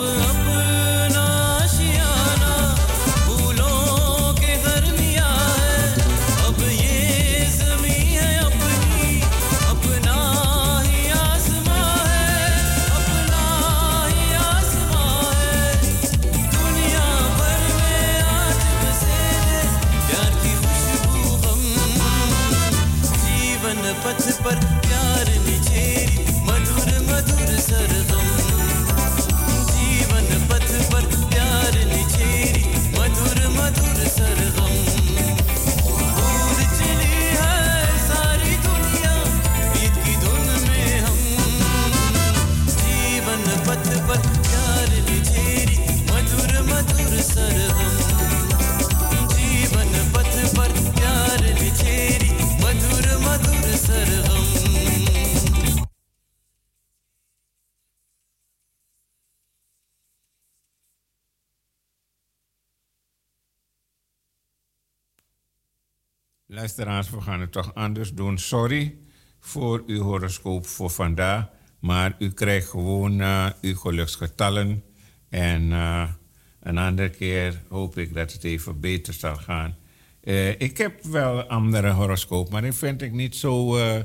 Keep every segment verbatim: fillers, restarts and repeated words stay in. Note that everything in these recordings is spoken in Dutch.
Luisteraars, we gaan het toch anders doen. Sorry voor uw horoscoop voor vandaag. Maar u krijgt gewoon uh, uw geluksgetallen. En uh, een andere keer hoop ik dat het even beter zal gaan. Uh, ik heb wel een andere horoscoop, maar die vind ik niet zo uh, uh,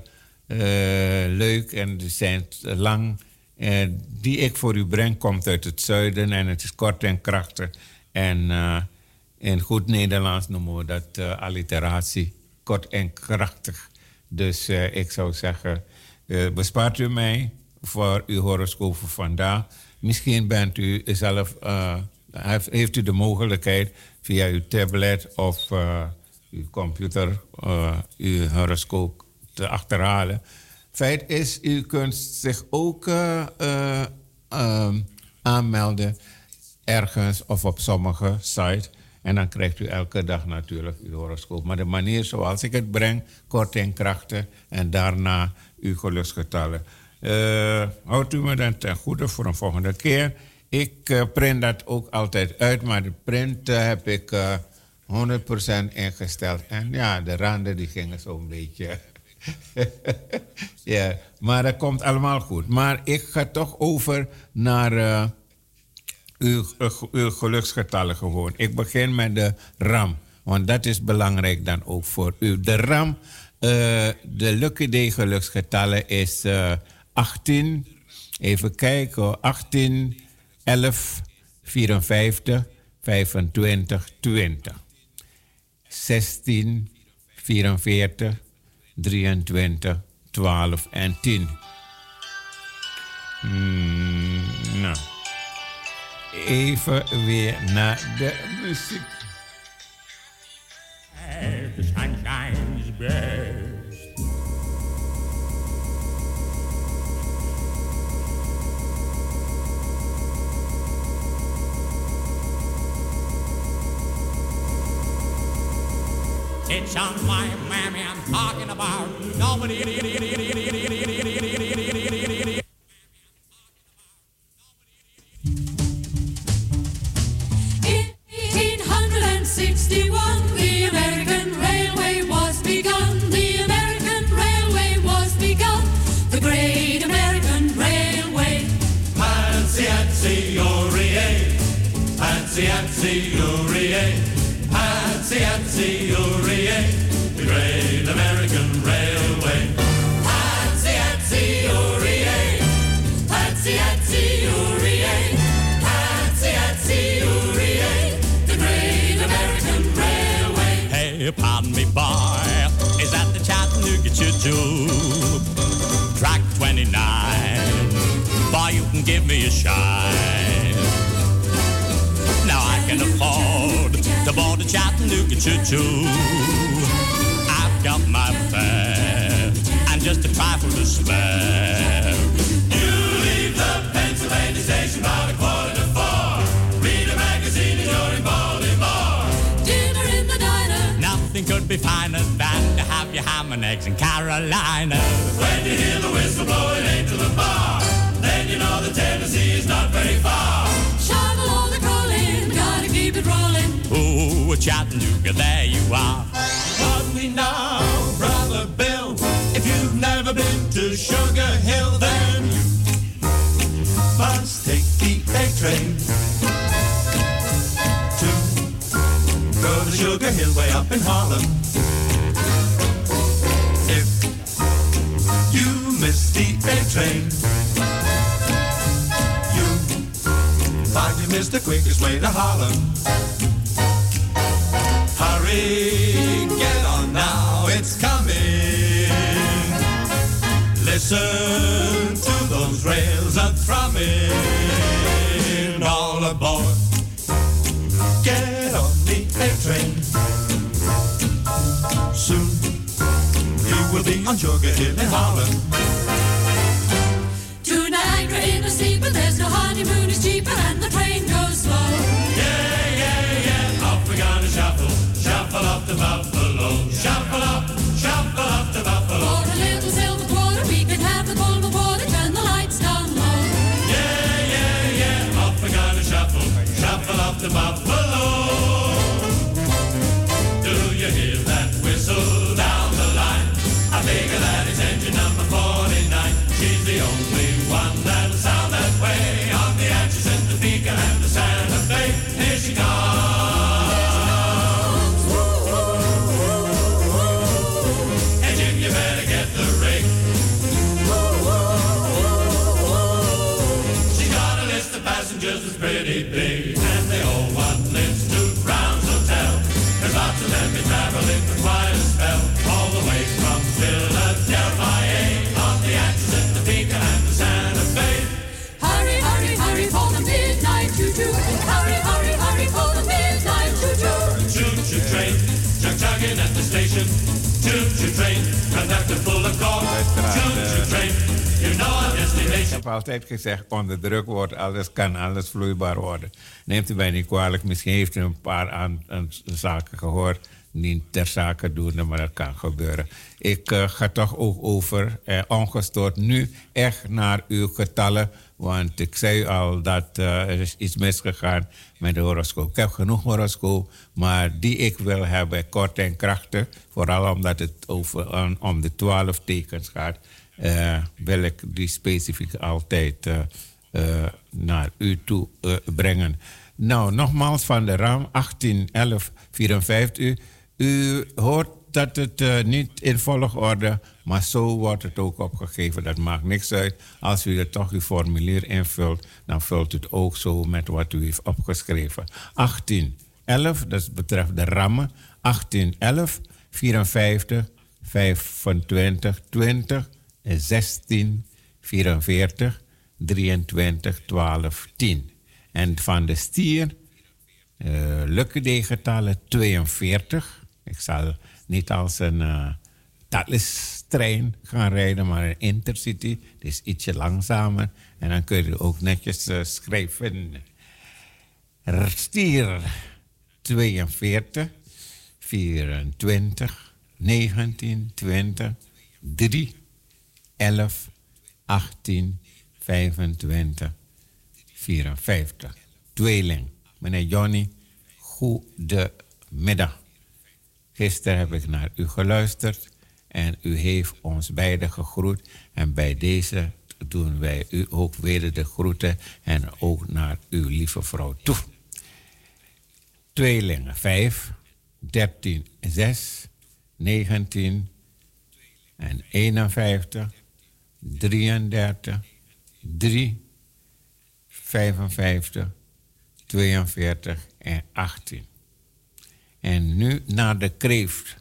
leuk. En die zijn lang. Uh, die ik voor u breng komt uit het zuiden. En het is kort en krachtig. En uh, in goed Nederlands noemen we dat uh, alliteratie. Kort en krachtig. Dus uh, ik zou zeggen, uh, bespaart u mij voor uw horoscoop voor vandaag. Misschien bent u zelf, uh, heeft, heeft u de mogelijkheid via uw tablet of uh, uw computer uh, uw horoscoop te achterhalen. Feit is, u kunt zich ook uh, uh, uh, aanmelden ergens of op sommige sites. En dan krijgt u elke dag natuurlijk uw horoscoop. Maar de manier zoals ik het breng, kort en krachtig. En daarna uw geluksgetallen. Uh, houdt u me dan ten goede voor een volgende keer. Ik uh, print dat ook altijd uit. Maar de print uh, heb ik uh, honderd procent ingesteld. En ja, de randen die gingen zo'n beetje. Ja, maar dat komt allemaal goed. Maar ik ga toch over naar... Uh, Uw, uw geluksgetallen gewoon. Ik begin met de RAM. Want dat is belangrijk dan ook voor u. De RAM, uh, de Lucky Day geluksgetallen is uh, achttien. Even kijken. achttien, elf, vierenvijftig, vijfentwintig, twintig. zestien, vierenveertig, drieëntwintig, twaalf en tien. Hmm, nou. Even weer naar de muziek. The sun shines best. It's on my mammy I'm talking about. Nobody. The American Railway was begun. The American Railway was begun. The Great American Railway. Patsy, Patsy, Uriah. Patsy, Patsy, Uriah. Patsy, Patsy, Uriah. The Great American Railway. Patsy, Patsy, Uriah. Patsy, Patsy, Uriah. Patsy, Patsy, Uriah. The Great American Railway. Hey, pardon me, boy, is that the Chattanooga Choo-Choo? Track twenty-nine, boy, you can give me a shine. Now I can afford to board the Chattanooga Choo-Choo. I've got my fare and just a trifle to spare. You leave the Pennsylvania station about a quarter to four. Read a magazine and you're in Baltimore. Dinner in the diner. Nothing could be finer than to have your ham and eggs in Carolina. When you hear the whistle blowing into the bar, then you know that Tennessee is not very far. Shovel all the calling, gotta keep it rolling. Ooh, Chattanooga, there you are. Pardon me now, Brother Bill, if you've never been to Sugar Hill, then you must take the A train Sugar Hill way up in Harlem. If you miss the A train, you find you missed the quickest way to Harlem. Hurry, get on now, it's coming. Listen to those rails a thrumming. All aboard, get on the A train. Soon you will be on Sugar Hill in Harlem. To Niagara in a sleeper, there's no honeymoon, it's cheaper and the train goes slow. Yeah, yeah, yeah, off we gonna shuffle, shuffle up to Buffalo, shuffle up, shuffle up to Buffalo. For a little silver quarter, we can have the Pullman water, turn the lights down low. Yeah, yeah, yeah, off we gonna shuffle, shuffle up to Buffalo. Do you hear that whistle down the line? I figure that it's engine number forty-nine. She's the only one that'll sound that way on the Atchison, the Beacon, and the Santa Fe. Here she comes. Hey Jim, you better get the rig. She's got a list of passengers that's pretty big, and they all want lifts to Brown's Hotel. There's lots of them been traveling for quite a spell, all the way from Philadelphia on the Atchison, the Beacon, and the Santa Fe. Hurry, hurry, hurry for the midnight choo-choo. Hurry, hurry, hurry for the midnight choo-choo. Choo-choo train, chug-chugging at the station. Choo-choo train, conductor full of corn. Choo-choo train, you know our destination. Ik heb altijd gezegd, onder druk wordt alles, kan alles vloeibaar worden. Neemt u mij niet kwalijk, misschien heeft u een paar aan, aan zaken gehoord. Niet ter zake doen, maar dat kan gebeuren. Ik uh, ga toch ook over, eh, ongestoord, nu echt naar uw getallen. Want ik zei u al dat uh, er is iets misgegaan met de horoscoop. Ik heb genoeg horoscoop, maar die ik wil hebben, kort en krachtig. Vooral omdat het over, um, om de twaalf tekens gaat. Uh, wil ik die specifiek altijd uh, uh, naar u toe uh, brengen. Nou, nogmaals van de RAM achttien elf vierenvijftig. U, u hoort dat het uh, niet in volgorde, maar zo wordt het ook opgegeven. Dat maakt niks uit. Als u er toch uw formulier invult, dan vult u het ook zo met wat u heeft opgeschreven. achttien elf, dat betreft de rammen. achttien elf vierenvijftig vijfentwintig twintig zestien vierenveertig drieëntwintig twaalf tien. En van de stier, uh, lukke getallen tweeënveertig. Ik zal niet als een uh, Thalys-trein gaan rijden, maar een intercity. Dus ietsje langzamer. En dan kun je ook netjes uh, schrijven. Stier tweeënveertig, vierentwintig, negentien, twintig, drie, elf, achttien, vijfentwintig, vierenvijftig. Tweeling. Meneer Johnny, goedemiddag. Gisteren heb ik naar u geluisterd en u heeft ons beiden gegroet. En bij deze doen wij u ook weer de groeten en ook naar uw lieve vrouw toe. Tweelingen, vijf, dertien, zes, negentien en eenenvijftig, drieëndertig, drie, vijfenvijftig, tweeënveertig en achttien. En nu naar de kreeft.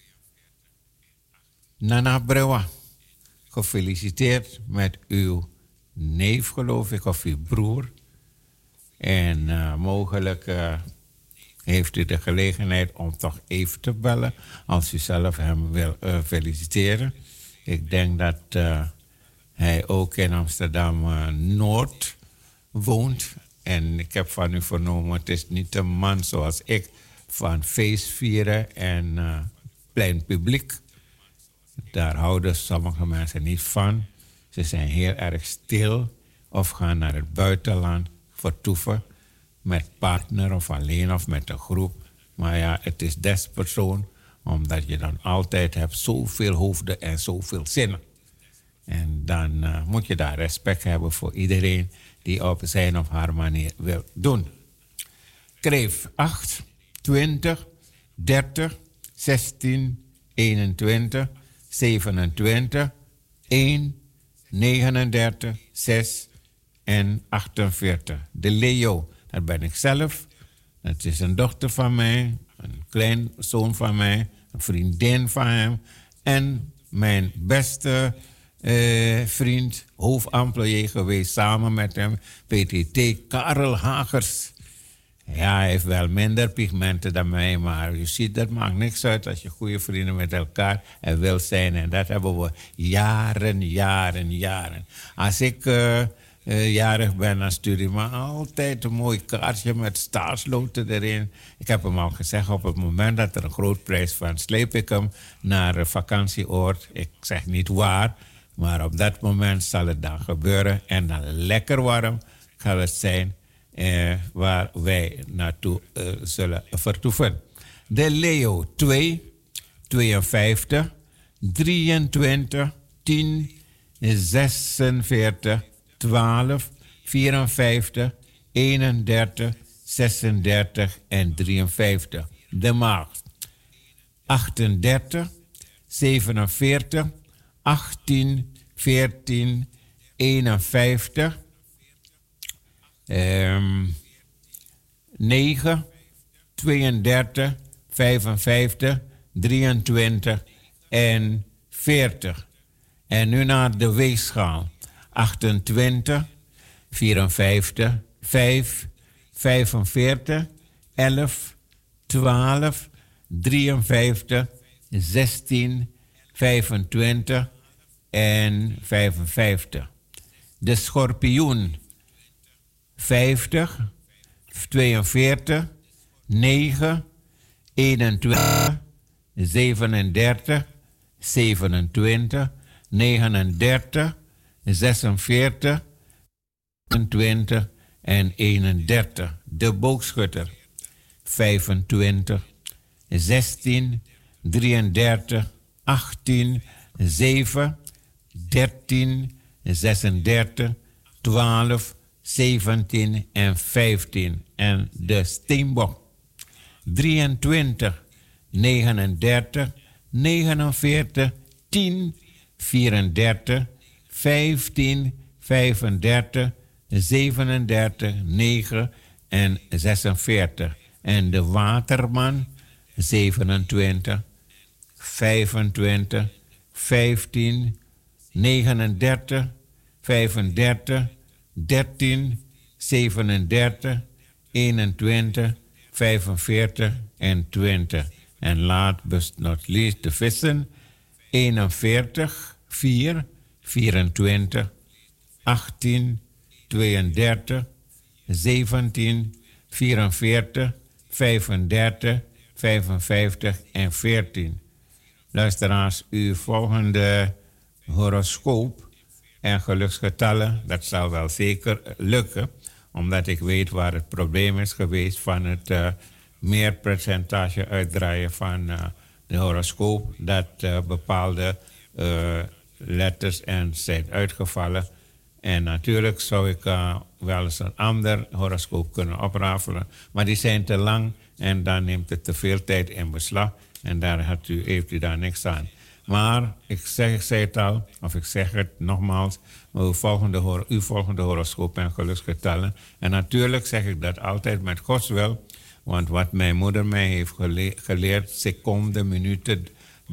Nana Brewa, gefeliciteerd met uw neef, geloof ik, of uw broer. En uh, mogelijk uh, heeft u de gelegenheid om toch even te bellen als u zelf hem wil uh, feliciteren. Ik denk dat uh, hij ook in Amsterdam-Noord uh, woont. En ik heb van u vernomen, het is niet een man zoals ik van feestvieren en uh, plein publiek. Daar houden sommige mensen niet van. Ze zijn heel erg stil of gaan naar het buitenland vertoeven met partner of alleen of met een groep. Maar ja, het is des persoon, omdat je dan altijd hebt zoveel hoofden en zoveel zinnen. En dan uh, moet je daar respect hebben voor iedereen die op zijn of haar manier wil doen. Kreef acht, twintig, dertig, zestien, eenentwintig, zevenentwintig, één, negenendertig, zes en achtenveertig. De Leo, dat ben ik zelf. Dat is een dochter van mij, een kleinzoon van mij, een vriendin van hem. En mijn beste uh, vriend, hoofdemployé geweest, samen met hem, P T T, Karel Hagers. Ja, hij heeft wel minder pigmenten dan mij, maar je ziet, dat maakt niks uit als je goede vrienden met elkaar en wil zijn. En dat hebben we jaren, jaren, jaren. Als ik uh, uh, jarig ben, dan stuur ik me altijd een mooi kaartje met staatsloten erin. Ik heb hem al gezegd, op het moment dat er een groot prijs van, sleep ik hem naar een vakantieoord. Ik zeg niet waar, maar op dat moment zal het dan gebeuren. En dan lekker warm gaat het zijn. Eh, waar wij naartoe uh, zullen vertoeven. De Leo twee, tweeënvijftig, drieëntwintig, tien, zesenveertig, twaalf, vierenvijftig, eenendertig, zesendertig en drieënvijftig. De Maagd achtendertig, zevenenveertig, achttien, veertien, eenenvijftig. Um, negen, tweeëndertig, vijfenvijftig, drieëntwintig en veertig. En nu naar de weegschaal. achtentwintig, vierenvijftig, vijf, vijfenveertig, elf, twaalf, drieënvijftig, zestien, vijfentwintig en vijfenvijftig. De Schorpioen. vijftig, tweeënveertig, negen, eenentwintig, zevenendertig, zevenentwintig, negenendertig, zesenveertig, twintig en eenendertig. De Boogschutter. vijfentwintig, zestien, drieëndertig, achttien, zeven, dertien, zesendertig, twaalf, zeventien en vijftien. En de Steenbok. drieëntwintig, negenendertig, negenenveertig, tien, vierendertig, vijftien, vijfendertig, zevenendertig, negen en zesenveertig. En de Waterman. zevenentwintig, vijfentwintig, vijftien, negenendertig, vijfendertig, dertien, zevenendertig, eenentwintig, vijfenveertig en twintig. En last but not least de Vissen. eenenveertig, vier, vierentwintig, achttien, tweeëndertig, zeventien, vierenveertig, vijfendertig, vijfenvijftig en veertien. Luisteraars, uw volgende horoscoop en geluksgetallen, dat zal wel zeker lukken, omdat ik weet waar het probleem is geweest van het uh, meer percentage uitdraaien van uh, de horoscoop, dat uh, bepaalde uh, letters en zijn uitgevallen. En natuurlijk zou ik uh, wel eens een ander horoscoop kunnen oprafelen, maar die zijn te lang en dan neemt het te veel tijd in beslag en daar heeft u, heeft u daar niks aan. Maar ik, zeg, ik zei het al, of ik zeg het nogmaals, uw volgende, uw volgende horoscoop en geluksgetallen. En natuurlijk zeg ik dat altijd met Gods wil, want wat mijn moeder mij heeft gele- geleerd, seconden, minuten,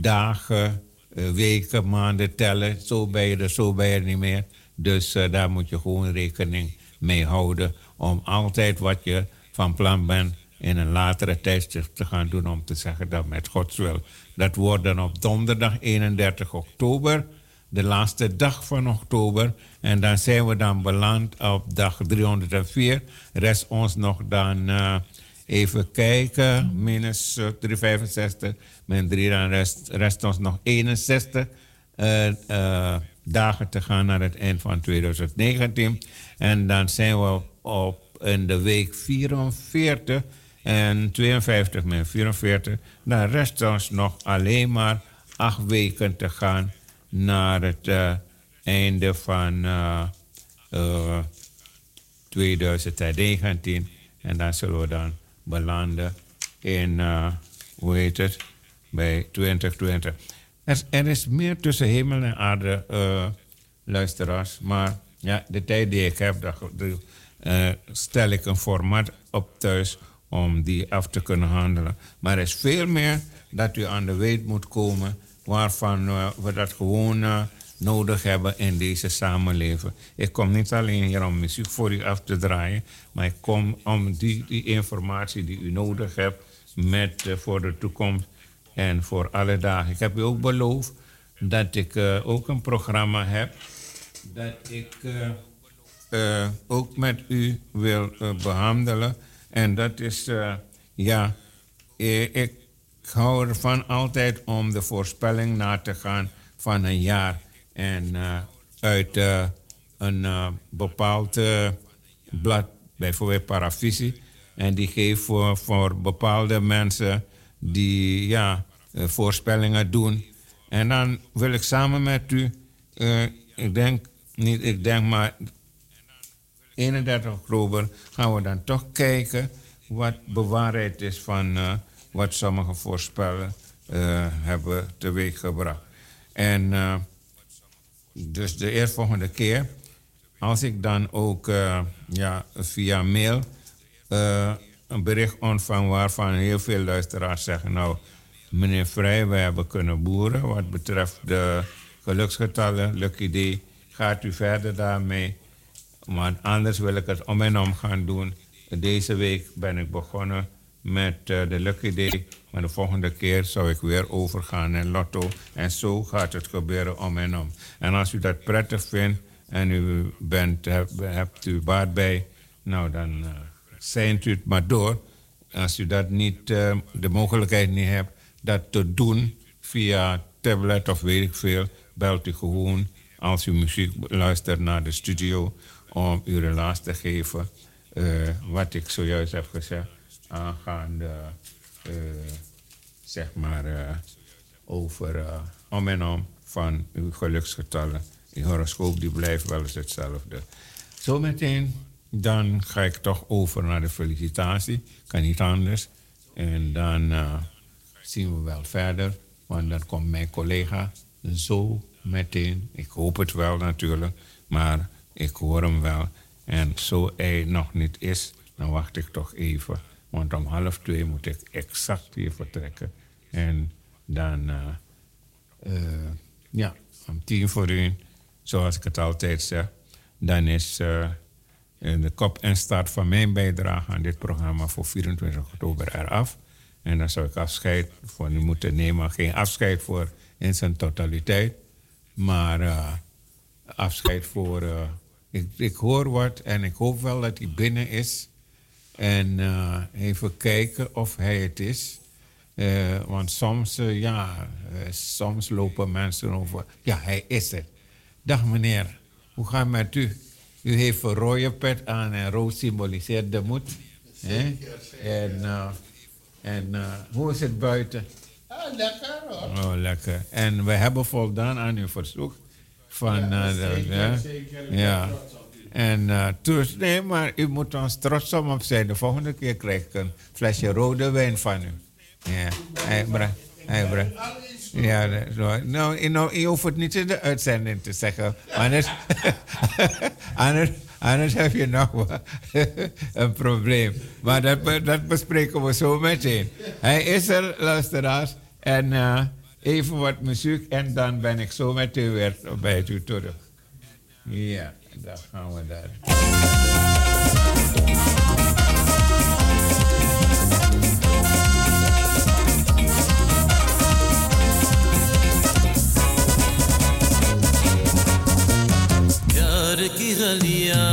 dagen, weken, maanden tellen, zo ben je er, zo ben je er niet meer. Dus uh, daar moet je gewoon rekening mee houden om altijd wat je van plan bent in een latere tijdstip te gaan doen, om te zeggen dat met Gods wil. Dat wordt dan op donderdag eenendertig oktober, de laatste dag van oktober. En dan zijn we dan beland op dag driehonderdvier. Rest ons nog dan uh, even kijken, minus uh, driehonderdvijfenzestig, min drie, dan rest, rest ons nog eenenzestig uh, uh, dagen te gaan naar het eind van twintig negentien. En dan zijn we op in de week vierenveertig en tweeënvijftig min vierenveertig. Dan rest ons nog alleen maar acht weken te gaan naar het uh, einde van uh, uh, twintig negentien. En dan zullen we dan belanden in uh, hoe heet het, bij twintig twintig. Er, er is meer tussen hemel en aarde, uh, luisteraars. Maar ja, de tijd die ik heb, dat, de, uh, stel ik een format op thuis om die af te kunnen handelen. Maar er is veel meer dat u aan de weet moet komen waarvan uh, we dat gewoon uh, nodig hebben in deze samenleving. Ik kom niet alleen hier om muziek voor u af te draaien, maar ik kom om die, die informatie die u nodig hebt met, uh, voor de toekomst en voor alle dagen. Ik heb u ook beloofd dat ik uh, ook een programma heb dat ik uh, uh, ook met u wil uh, behandelen. En dat is, uh, ja, ik, ik hou ervan altijd om de voorspelling na te gaan van een jaar. En uh, uit uh, een uh, bepaald uh, blad, bijvoorbeeld Paravisie. En die geeft voor, voor bepaalde mensen die ja, uh, voorspellingen doen. En dan wil ik samen met u, uh, ik denk niet, ik denk maar eenendertig oktober gaan we dan toch kijken wat bewaarheid is van uh, wat sommige voorspellen uh, hebben teweeggebracht. En uh, dus de eerstvolgende keer, als ik dan ook uh, ja, via mail uh, een bericht ontvang waarvan heel veel luisteraars zeggen, nou, meneer Vrij, wij hebben kunnen boeren wat betreft de geluksgetallen, Lucky Day, gaat u verder daarmee? Want anders wil ik het om en om gaan doen. Deze week ben ik begonnen met uh, de Lucky Day. Maar de volgende keer zou ik weer overgaan naar Lotto. En zo gaat het gebeuren om en om. En als u dat prettig vindt en u bent, hebt, hebt u baat bij, nou dan uh, seint u het maar door. Als u dat niet, uh, de mogelijkheid niet hebt dat te doen via tablet of weet ik veel, belt u gewoon als u muziek luistert naar de studio om u relaas te geven. Uh, wat ik zojuist heb gezegd aangaande uh, zeg maar uh, over uh, om en om van uw geluksgetallen. In horoscoop die blijft wel eens hetzelfde. Zometeen dan ga ik toch over naar de felicitatie. Kan niet anders. En dan uh, zien we wel verder. Want dan komt mijn collega zo meteen. Ik hoop het wel natuurlijk. Maar ik hoor hem wel. En zo hij nog niet is, dan wacht ik toch even. Want om half twee moet ik exact hier vertrekken. En dan, uh, uh, ja, om tien voor één, zoals ik het altijd zeg, dan is uh, de kop en start van mijn bijdrage aan dit programma voor vierentwintig oktober eraf. En dan zou ik afscheid voor u moeten nemen. Geen afscheid voor in zijn totaliteit, maar uh, afscheid voor... Uh, ik, ik hoor wat en ik hoop wel dat hij binnen is. En uh, even kijken of hij het is. Uh, want soms, uh, ja, uh, soms lopen mensen over. Ja, hij is het. Dag meneer, hoe gaat het met u? U heeft een rode pet aan en rood symboliseert de moed. Zeker, zeker. En, uh, en uh, hoe is het buiten? Ah, lekker hoor. Oh, lekker. En we hebben voldaan aan uw verzoek. Van, ja, uh, zeker, de, ja. zeker. Ja. En uh, dus, nee, maar u moet ons trots op zijn. De volgende keer krijg ik een flesje rode wijn van u. Ja, hij brengt. Hij brengt. Ja, zo. Nou, nou, je hoeft het niet in de uitzending te zeggen. Anders, anders, anders heb je nog wel een probleem. Maar dat, dat bespreken we zo meteen. Hij is er, luisteraars. En uh, even wat muziek en dan ben ik zo meteen weer bij u terug. Ja, daar gaan we daar. प्यार की गलियां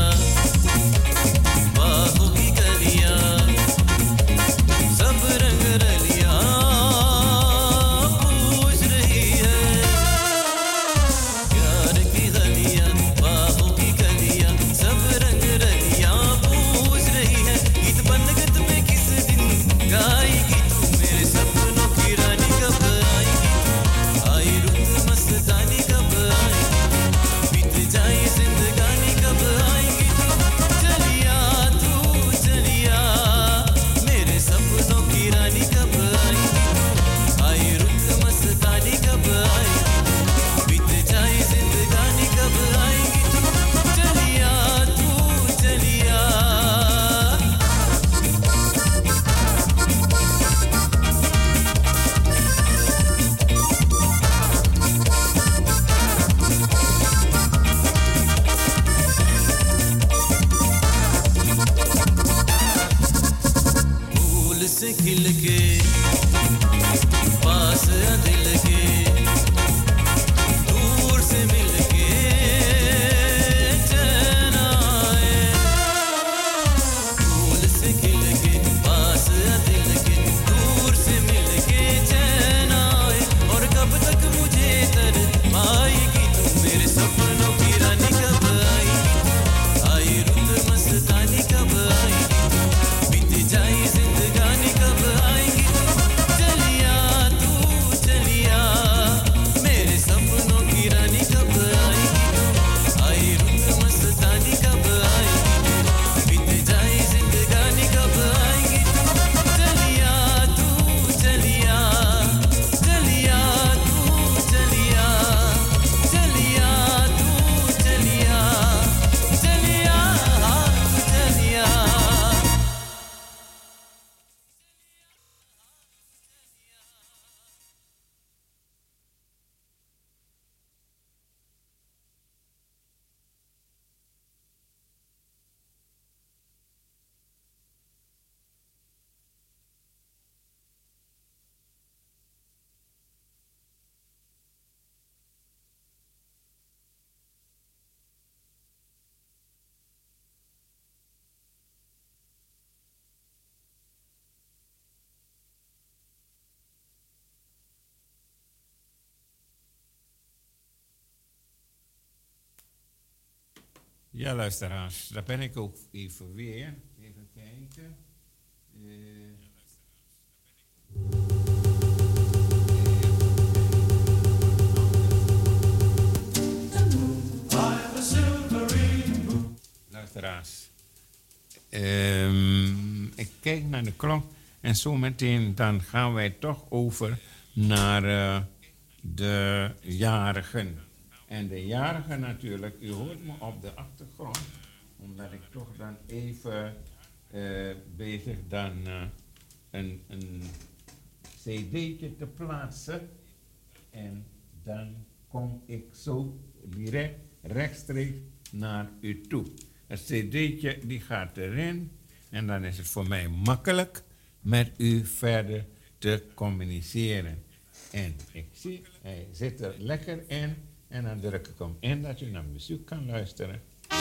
बाहों की गलियां सब रंग रलियां पूछ रही है प्यार की गलियां बाहों की गलियां सब रंग रलियां पूछ रही से खिल के पास दिल के दूर से मिल के चैन आए फूल से खिल के पास दिल के दूर से मिल के चैन आए और कब तक मुझे दर्द आएगी तू मेरे सपनों की रानी कब आएगी आई रुत मस्तानी कब आएगी बीत जाए जिंदगानी कब आएगी चलिया तू चलिया मेरे सपनों की रानी कब आएगी आई रुत मस्तानी कब आएगी बीत जाए जिंदगानी कब आएगी चलिया तू चलिया चलिया तू चलिया चलिया तू चलिया चलिया तू चलिया Ja, luisteraars, daar ben ik ook even weer. Even kijken. Uh, luisteraars, um, ik kijk naar de klok en zometeen dan gaan wij toch over naar uh, de jarigen. En de jarigen natuurlijk, u hoort me op de achtergrond, omdat ik toch dan even uh, bezig dan uh, een, een cd'tje te plaatsen. En dan kom ik zo direct rechtstreeks naar u toe. Het cd'tje die gaat erin en dan is het voor mij makkelijk met u verder te communiceren. En ik zie, hij zit er lekker in. En dan druk ik hem in dat u naar muziek kan luisteren.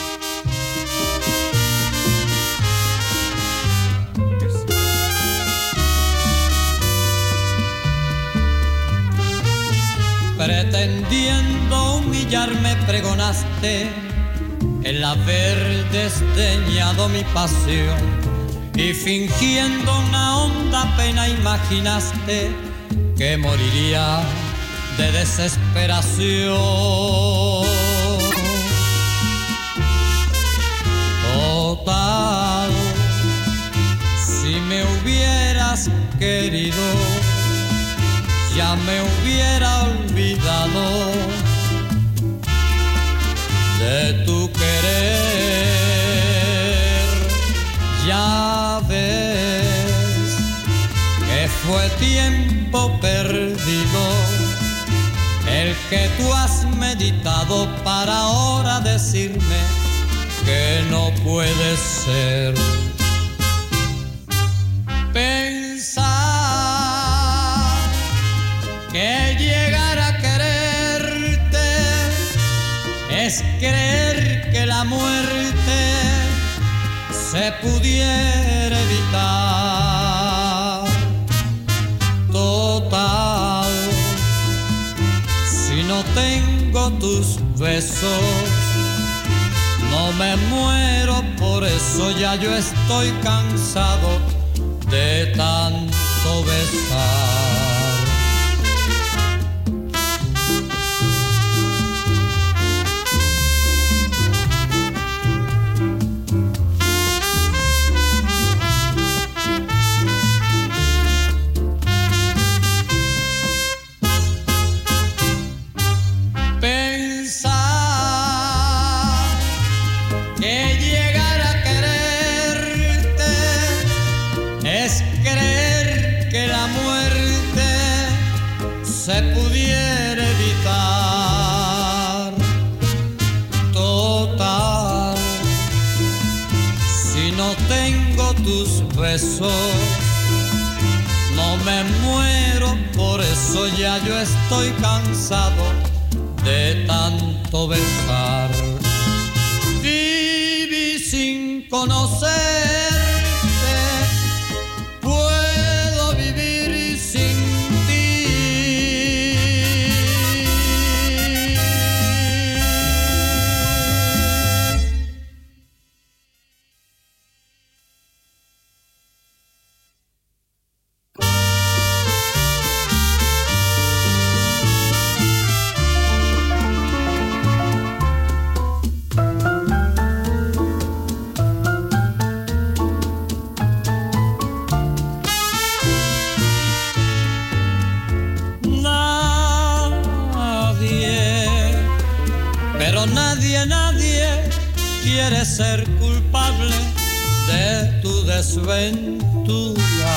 Pretendiendo humillarme pregonaste el haber desdeñado mi pasión y fingiendo una honda pena imaginaste que moriría de desesperación. Total, si me hubieras querido, ya me hubiera olvidado de tu querer. Ya ves que fue tiempo perdido el que tú has meditado para ahora decirme que no puede ser. Pensar que llegar a quererte es creer que la muerte se pudiera evitar. Total, si no tengo tus besos, no me muero, por eso ya yo estoy cansado de tanto besar. Se pudiera evitar. Total, si no tengo tus besos, No me muero, por eso ya yo estoy cansado de tanto besar. Viví sin conocerte, puedo vivir sin ti. Nadie, nadie quiere ser culpable de tu desventura.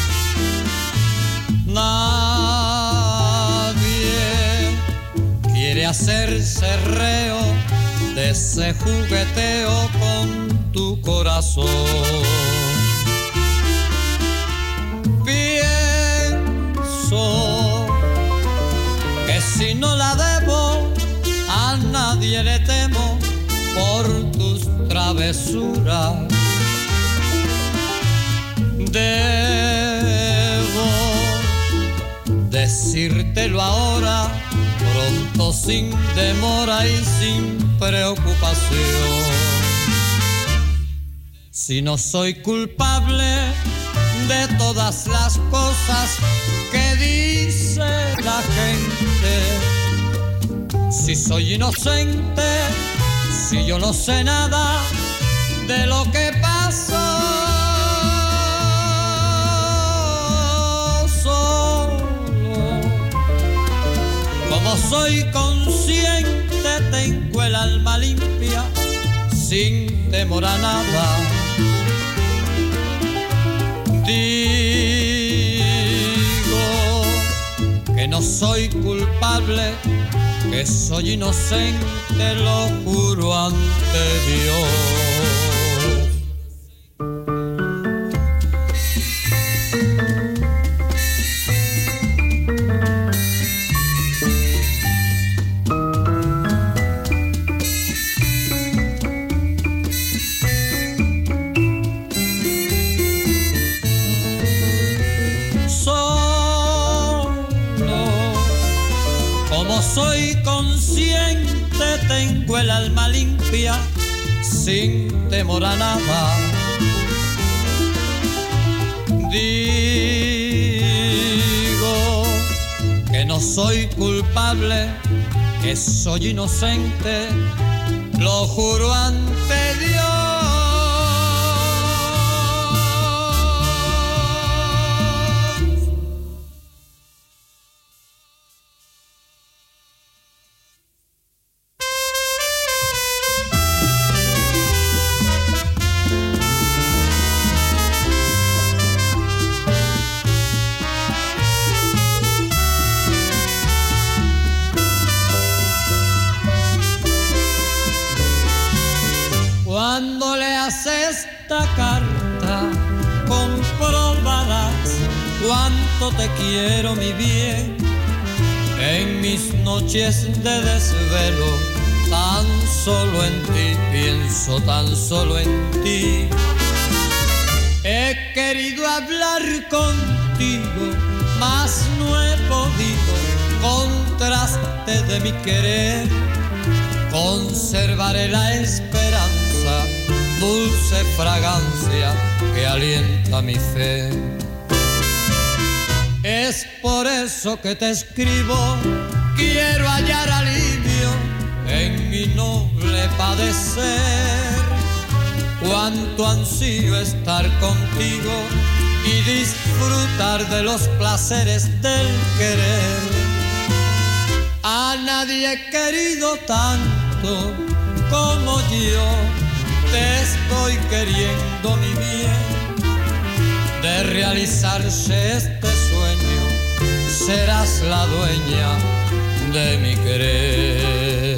Nadie quiere hacerse reo de ese jugueteo con tu corazón. Pienso que si no la debo, a nadie le temo por tus travesuras. Debo decírtelo ahora, pronto, sin demora y sin preocupación. Si no soy culpable de todas las cosas que dice la gente, si soy inocente, si yo no sé nada de lo que pasó, solo como soy consciente tengo el alma limpia, sin temor a nada. Digo que no soy culpable, que soy inocente, lo juro ante Dios. Soy consciente, tengo el alma limpia, sin temor a nada. Digo que no soy culpable, que soy inocente, lo juro ante Dios. Cuando leas esta carta, comprobarás cuánto te quiero, mi bien. En mis noches de desvelo, tan solo en ti pienso, tan solo en ti. He querido hablar contigo, mas no he podido, contraste de mi querer. Conservaré la esperanza, dulce fragancia que alienta mi fe. Es por eso que te escribo, quiero hallar alivio en mi noble padecer. Cuánto ansío estar contigo y disfrutar de los placeres del querer. A nadie he querido tanto como yo, te estoy queriendo, mi bien. De realizarse este sueño, serás la dueña de mi querer.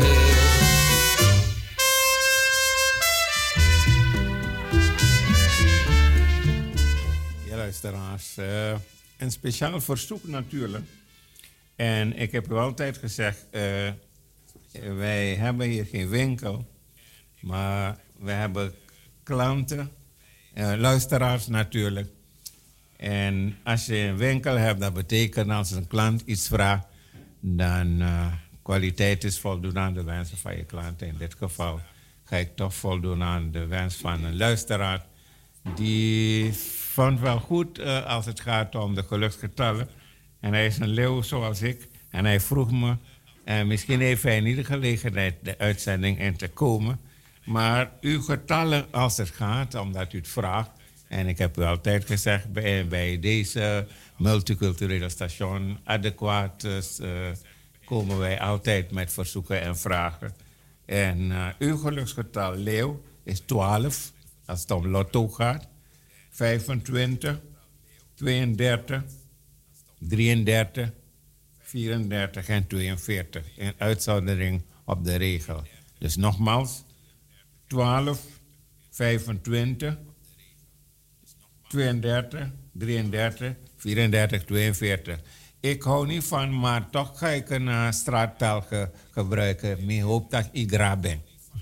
Ja, luisteraars, uh, een speciaal verzoek natuurlijk. En ik heb u altijd gezegd, uh, wij hebben hier geen winkel, maar we hebben klanten, uh, luisteraars natuurlijk. En als je een winkel hebt, dat betekent als een klant iets vraagt, dan uh, kwaliteit is voldoen aan de wensen van je klant. In dit geval ga ik toch voldoen aan de wens van een luisteraar. Die vond wel goed uh, als het gaat om de geluksgetallen. En hij is een leeuw zoals ik. En hij vroeg me, en misschien heeft hij niet de gelegenheid de uitzending in te komen. Maar uw getallen als het gaat, omdat u het vraagt. En ik heb u altijd gezegd, bij, bij deze multiculturele station adequaat uh, komen wij altijd met verzoeken en vragen. En uh, uw geluksgetal leeuw is twaalf, als het om lotto gaat. vijfentwintig, tweeëndertig, drieëndertig, vierendertig en tweeënveertig. In uitzondering op de regel. Dus nogmaals, twaalf, vijfentwintig, tweeëndertig, drieëndertig, vierendertig, tweeënveertig. Ik hou niet van, maar toch ga ik een uh, straattaal ge gebruiken. Ik hoop dat ik igra ben.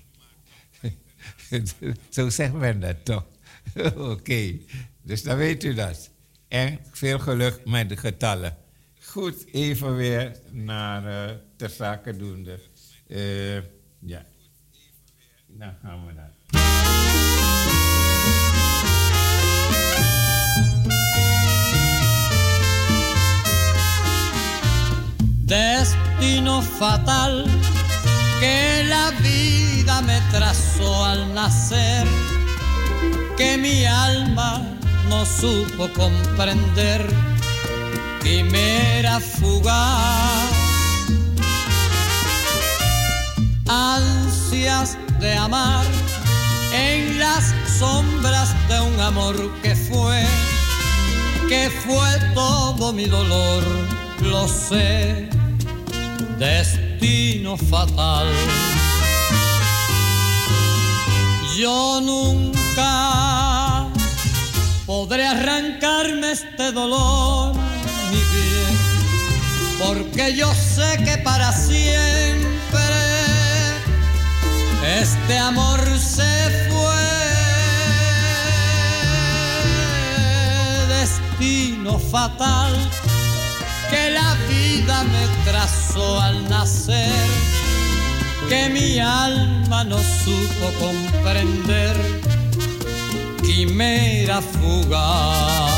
Zo zegt men dat toch? Oké, okay. Dus dan weet u dat. En veel geluk met de getallen. Goed, even weer naar uh, ter zake doende. Uh, ja, dan gaan we naar. Destino fatal que la vida me trazó al nacer, que mi alma no supo comprender, quimera fugaz, ansias de amar en las sombras de un amor que fue, que fue todo mi dolor, lo sé. Destino fatal. Yo nunca podré arrancarme este dolor, mi bien, porque yo sé que para siempre este amor se fue. Destino fatal que la vida me trazó al nacer, que mi alma no supo comprender, quimera fugaz.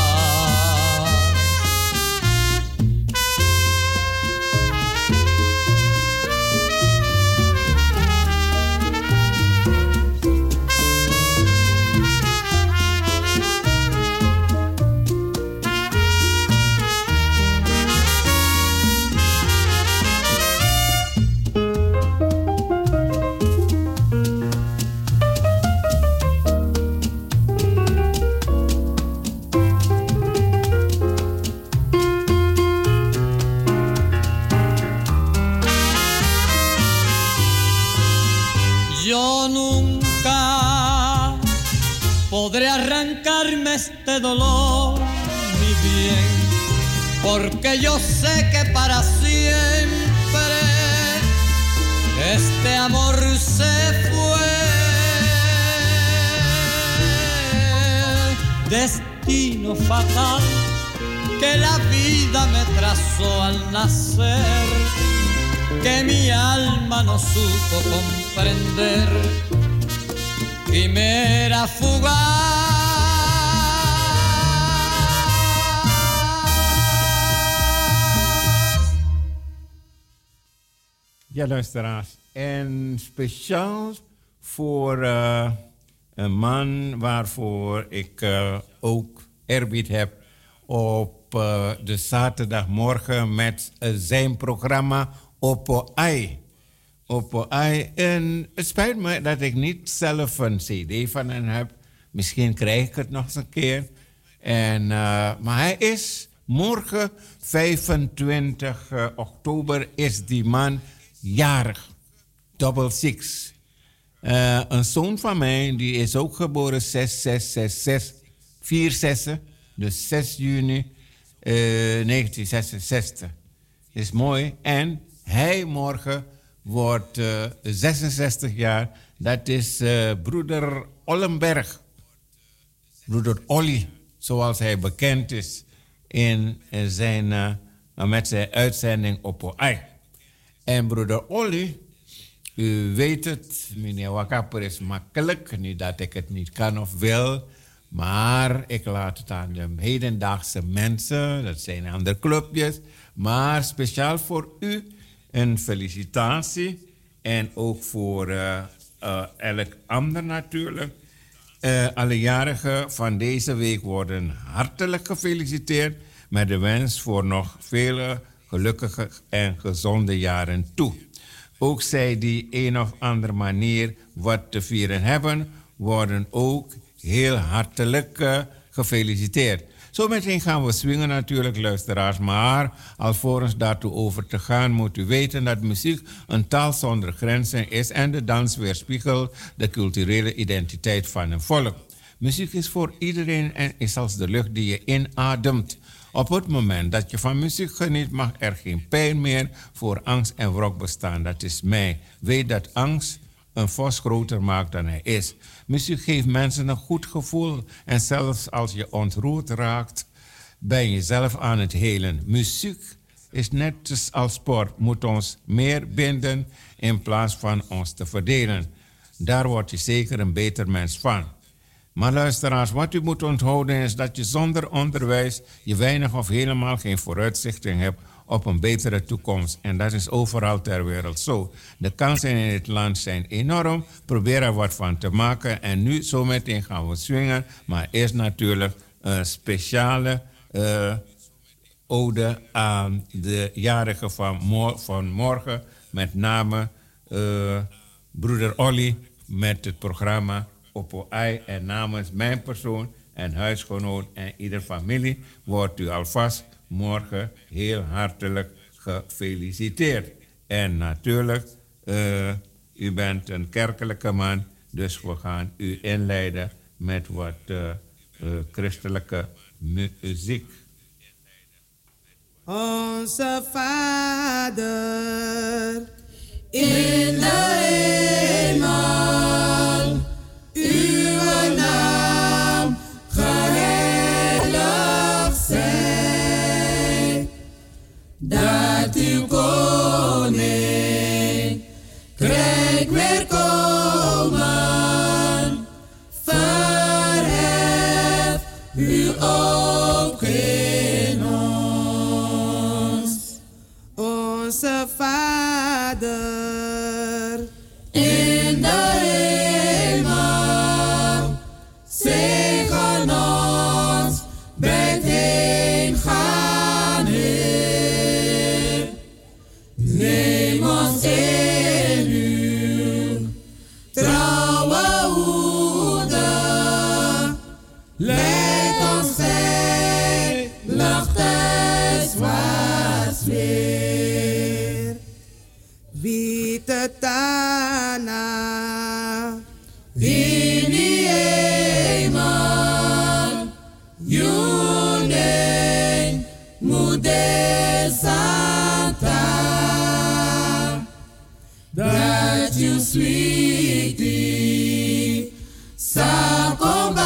Podré arrancarme este dolor, mi bien, porque yo sé que para siempre este amor se fue. Destino fatal que la vida me trazó al nacer, que mi alma no supo comprender, quimera fugaz. Ja, luisteraars. En speciaal voor uh, een man waarvoor ik uh, ook eerbied heb op uh, de zaterdagmorgen met uh, zijn programma Oppo Ai. Oppo Ai. En het spijt me dat ik niet zelf een cd van hem heb. Misschien krijg ik het nog eens een keer. En, uh, maar hij is morgen vijfentwintig uh, oktober is die man jarig. Double six. Uh, een zoon van mij, die is ook geboren zes zes zes zes, vier zes, dus zes juni. uh, negentien zesenzestig. Is mooi. En hij morgen wordt uh, zesenzestig jaar. Dat is uh, broeder Ollenberg. Broeder Olly, zoals hij bekend is in uh, zijn, uh, met zijn uitzending op O I. En broeder Olly, u weet het, meneer Wakapper is makkelijk. Niet dat ik het niet kan of wil. Maar ik laat het aan de hedendaagse mensen. Dat zijn andere clubjes. Maar speciaal voor u een felicitatie. En ook voor uh, uh, elk ander natuurlijk. Uh, alle jarigen van deze week worden hartelijk gefeliciteerd. Met de wens voor nog vele gelukkige en gezonde jaren toe. Ook zij die een of andere manier wat te vieren hebben, worden ook heel hartelijk uh, gefeliciteerd. Zometeen gaan we swingen natuurlijk, luisteraars. Maar alvorens daartoe over te gaan, moet u weten dat muziek een taal zonder grenzen is en de dans weerspiegelt de culturele identiteit van een volk. Muziek is voor iedereen en is als de lucht die je inademt. Op het moment dat je van muziek geniet, mag er geen pijn meer voor angst en wrok bestaan. Dat is mij. Weet dat angst een vos groter maakt dan hij is. Muziek geeft mensen een goed gevoel. En zelfs als je ontroerd raakt, ben je zelf aan het helen. Muziek is net als sport, moet ons meer binden in plaats van ons te verdelen. Daar word je zeker een beter mens van. Maar luisteraars, wat u moet onthouden is dat je zonder onderwijs je weinig of helemaal geen vooruitzichten hebt op een betere toekomst. En dat is overal ter wereld zo. De kansen in het land zijn enorm. Probeer er wat van te maken. En nu zometeen gaan we swingen. Maar eerst natuurlijk een speciale uh, ode aan de jarigen van, mo- van morgen. Met name uh, broeder Olly met het programma op O I. En namens mijn persoon en huisgenoot en ieder familie wordt u alvast morgen heel hartelijk gefeliciteerd. En natuurlijk, uh, u bent een kerkelijke man, dus we gaan u inleiden met wat uh, uh, christelijke muziek. Onze Vader in de hemel, uw naam geheiligd zij, dat uw koninkrijk weer komen, verhef u ook in ons. Onze Vader in de hemel, zegen ons bij het heen gaan, Heer. Neem ons in uw trouwe hoede, leid ons veilig thuiswaarts weer. Witte Tana in die hemel, uw naam moet Santa, dat you sweetie sa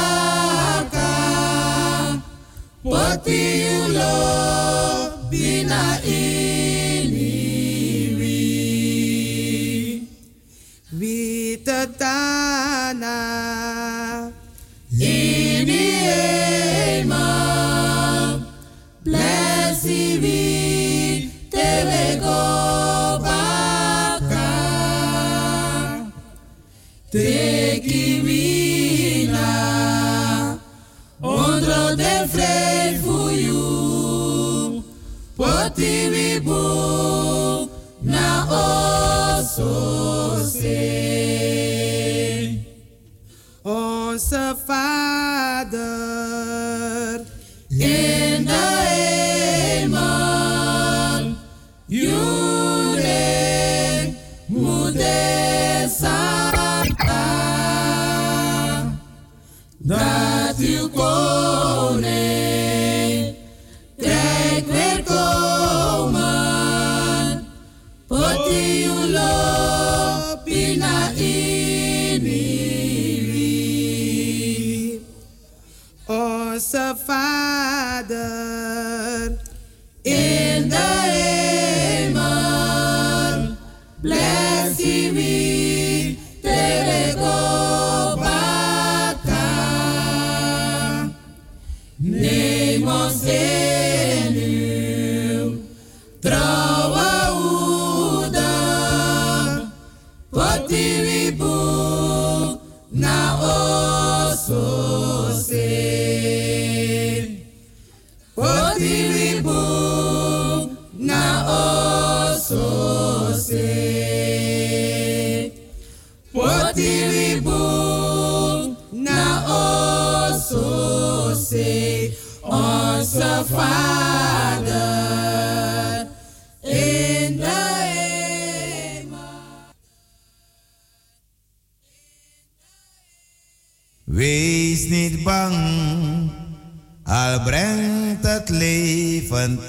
kombaka, poti you love bina iniwi. Witte Tana in die hemel, blessie wie te lego baka, teki wina ondro de vrij voor you, poti wi boek na osso se. Onze Vader in de hemel, uw naam moet Santa, dat uw koninkrijk Potiribu na osose. Potiribu na osose. Onze Vader in de hemel. Wees niet bang, al brengt het leven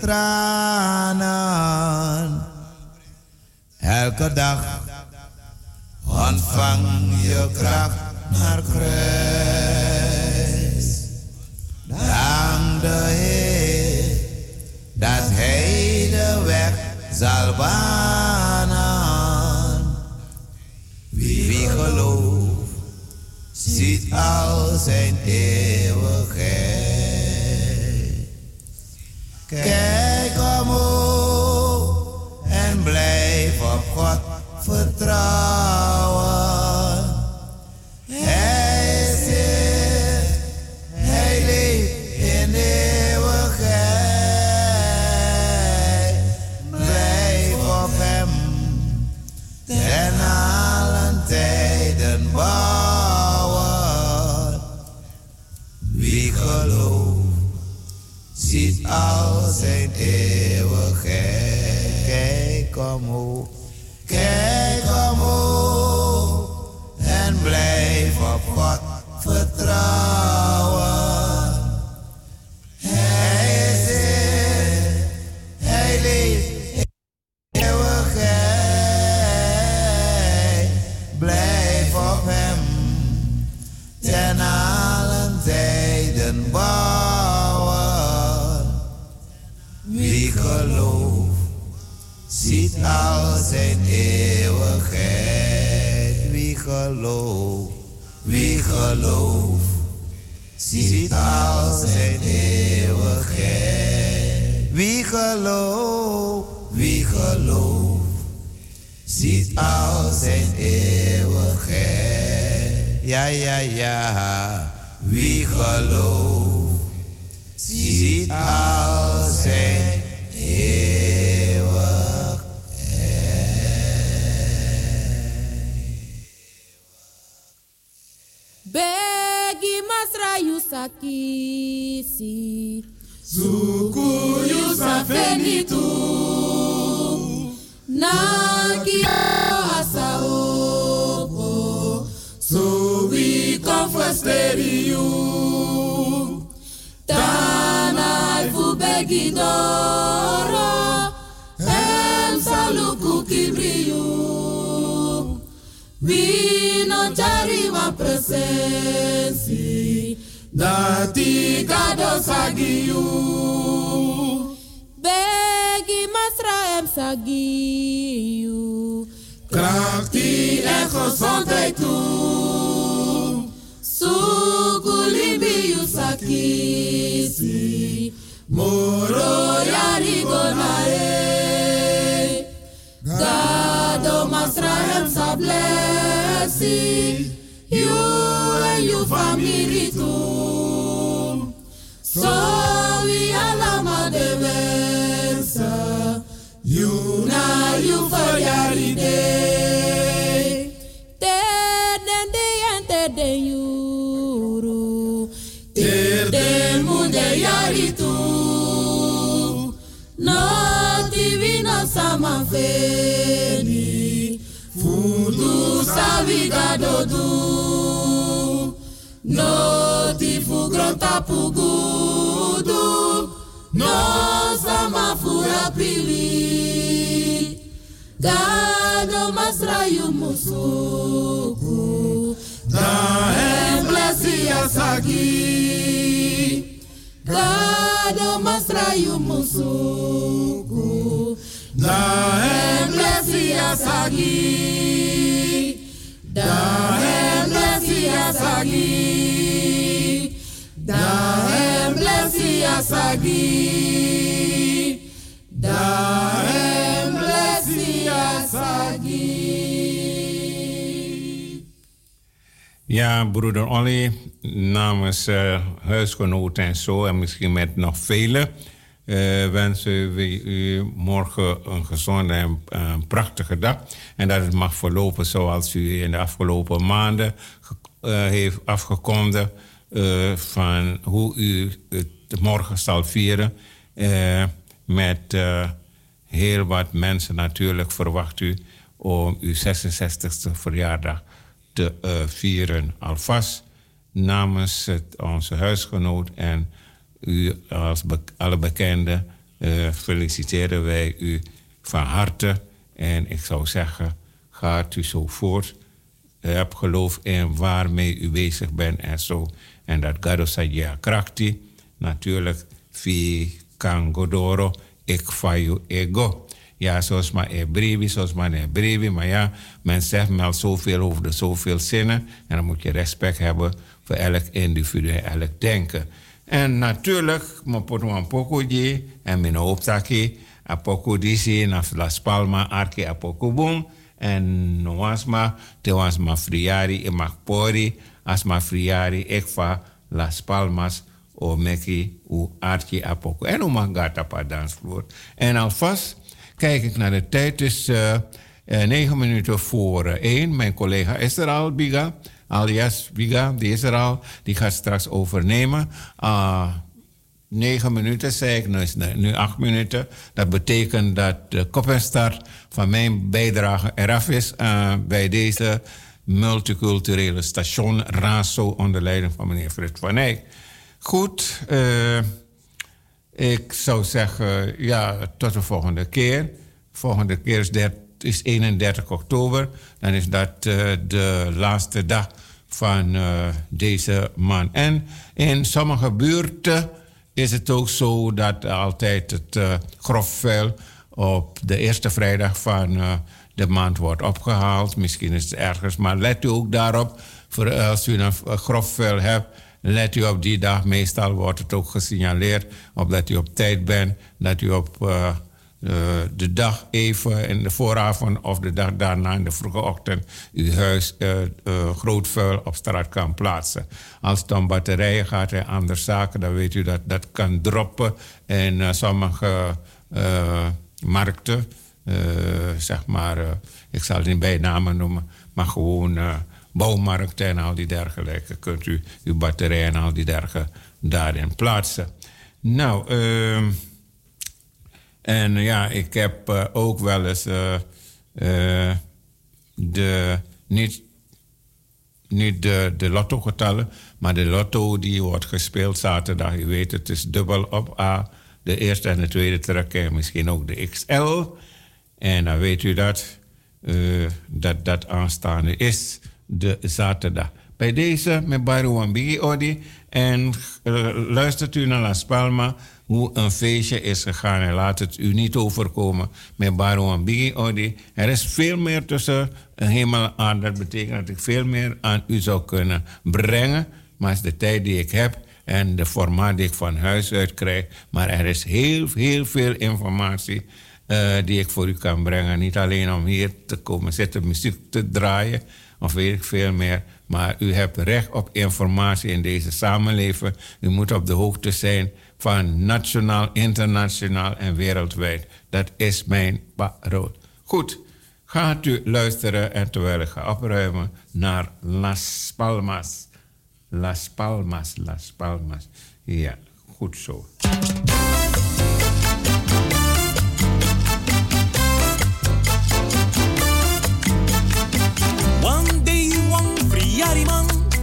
tranen. Elke dag ontvang je kracht naar kruis. Dank de Heer dat Hij de weg zal banen. Wie gelooft ziet al zijn eeuwigheid. Kijk omhoog en blijf op God vertrouwen. Hij is Heer, Hij leeft in eeuwigheid. Blijf op Hem ten allen tijden bouwen. Wie gelooft ziet al zijn eeuwigheid. Kijk omhoog, kijk omhoog en blijf op God vertrouwen. Hij is Heer, Hij leeft in eeuwigheid. Blijf op Hem ten allen tijden bouwen. Wie gelooft ziet al zijn eeuwigheid. Wie gelooft, wie gelooft ziet al zijn eeuwigheid. Wie gelooft, wie gelooft ziet al zijn eeuwigheid. Ja, ja, ja. Wie gelooft ziet al zijn eeuwigheid. Begi masra yusakisi. Zuku Yusafenitu. Naki asaopo. So we confess you. Tanai fu begidoro. Hem saluku kibriyu. We no jari wa presensi. Dati kado sagiyu. Begi masra em sagiyu. Krakti en gezondheid toe. Sukulimbi yusakisi. Moro yari gonae. Gado masra hem sa blessi. You and your family too. So we alama de versa. You na you for yari day. Ten de ante de yuru. Ten munde yari too. No divino sama feni. Fudu savi gado du. No ti fu grota pugudu. No sama fura pili. Gado masrayu musuku. Da Emblesia sagi. Gado masrayu musuku. Da Emblesia sagi. Da Emblesia sagi. Da Emblesia sagi. Da Emblesia sagi. Ja, broeder Olly, namens uh, huisgenoten en zo, en misschien met nog velen, uh, wensen we u morgen een gezonde en uh, prachtige dag. En dat het mag verlopen zoals u in de afgelopen maanden uh, heeft afgekondigd. Uh, van hoe u het morgen zal vieren. Uh, met uh, heel wat mensen natuurlijk verwacht u om uw zesenzestigste verjaardag te uh, vieren. Alvast namens het, onze huisgenoot en u als be- alle bekenden uh, feliciteren wij u van harte. En ik zou zeggen, gaat u zo voort. Heb geloof in waarmee u bezig bent en zo. En dat Gado Sadia Krakti, natuurlijk, vi Kangodoro, ik vayu ego. Ja, zoals maar e brevi, zoals maar e brevi. Maar ja, men zegt maar zoveel over de zoveel zinnen. En dan moet je respect hebben voor elk individu en elk denken. En natuurlijk, mijn potman poko die, en mijn hooptaki, a poko die zien, af Las Palmas, arki a poko boom. En noasma, te wasma friari, e makpori, asma friari, ik va Las Palmas, o meki, u arki a poko. En u mag gata pa dansvloer. En alvast kijk ik naar de tijd, het is uh, uh, negen minuten voor uh, één. Mijn collega is er al, Biga. Alias Biga, die is er al. Die gaat straks overnemen. Uh, negen minuten, zei ik. Nu is het nu acht minuten. Dat betekent dat de kop en start van mijn bijdrage eraf is uh, bij deze multiculturele station Razo onder leiding van meneer Frits van Eyck. Goed, uh, ik zou zeggen, ja, tot de volgende keer. Volgende keer is, der, is eenendertig oktober. Dan is dat uh, de laatste dag van uh, deze maand. En in sommige buurten is het ook zo dat altijd het uh, grof vuil op de eerste vrijdag van uh, de maand wordt opgehaald. Misschien is het ergens, maar let u ook daarop. Voor als u een grof vuil hebt, let u op die dag. Meestal wordt het ook gesignaleerd, opdat u op tijd bent, dat u op uh, uh, de dag even in de vooravond of de dag daarna in de vroege ochtend uw huis uh, uh, groot vuil op straat kan plaatsen. Als het om batterijen gaat en andere zaken, dan weet u dat dat kan droppen in uh, sommige uh, markten. Uh, zeg maar, uh, ik zal het niet bij namen noemen, maar gewoon uh, bouwmarkten en al die dergelijke. Kunt u uw batterijen en al die dergelijke daarin plaatsen. Nou, uh, en ja, ik heb uh, ook wel eens uh, uh, de, niet, niet de, de lottogetallen, maar de lotto die wordt gespeeld zaterdag. U weet, het is dubbel op A. De eerste en de tweede trek en misschien ook de X L. En dan weet u dat, uh, dat dat aanstaande is, de zaterdag. Bij deze met Baruan Bigi Odi. En uh, luistert u naar Las Palmas hoe een feestje is gegaan. En laat het u niet overkomen met Baruan Bigi Odi. Er is veel meer tussen hemel en aarde. Dat betekent dat ik veel meer aan u zou kunnen brengen. Maar het is de tijd die ik heb en de formaat die ik van huis uit krijg. Maar er is heel, heel veel informatie Uh, die ik voor u kan brengen. Niet alleen om hier te komen zitten muziek te draaien, of weet ik veel meer. Maar u hebt recht op informatie in deze samenleving. U moet op de hoogte zijn van nationaal, internationaal en wereldwijd. Dat is mijn parool. Goed, gaat u luisteren en terwijl ik ga opruimen naar Las Palmas. Las Palmas, Las Palmas. Ja, goed zo. Yariman,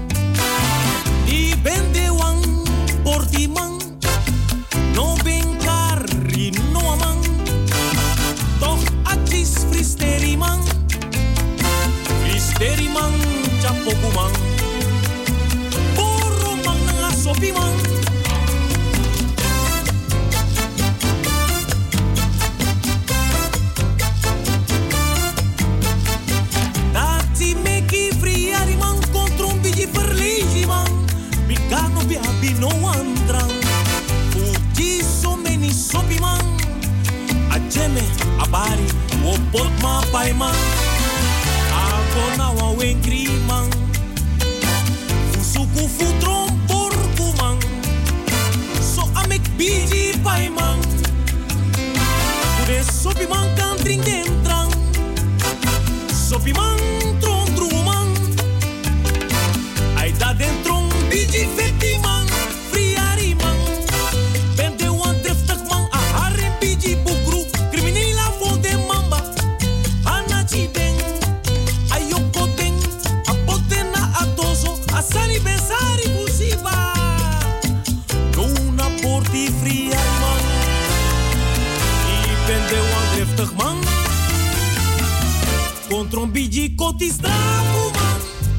di bende wang portiman, no ben kari no amang, toch atis fristeriman, fristeriman chapokuman, poro man nga sopiman. Dati meki friariman. Verlegi man, bigano biabi no andran. Fuji so many sopi man, a jeme a bari, wo pot ma pai man. Ako na wa wenkri man, fusuku futron porku man. So amek biji pai man. ben de wan driftig man. Contron biji koti strafu man.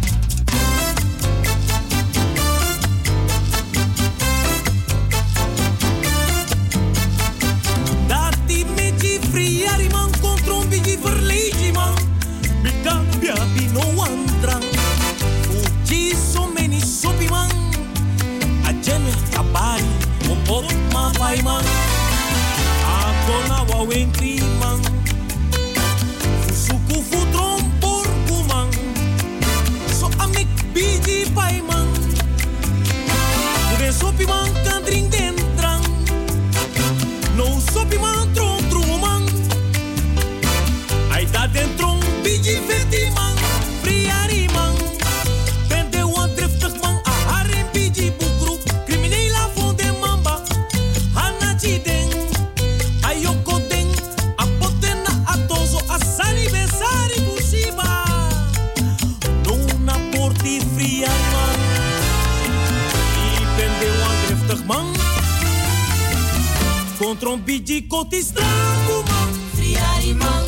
Dati meji friari man. Contron biji verleji man. Bikan biabi no wan drang. Uji so many sopi man. Ajeme kabari. Mopot ma pai man. Akona wa wenkri man. Fusuku futron porku man. So amik biji pai man. De sopi man kan drink den drang. No sopi man tron tron man. Ai da den tron biji veti man. Friari man. Ben de wan driftig man. A harin biji bukru. Criminela von de mamba. Hanachi den. Ayoko den. Apotena atozo. Asari besari bushiba. No na porti friari man. I ben de wan driftig man. Contron biji koti strafu man. Friari man.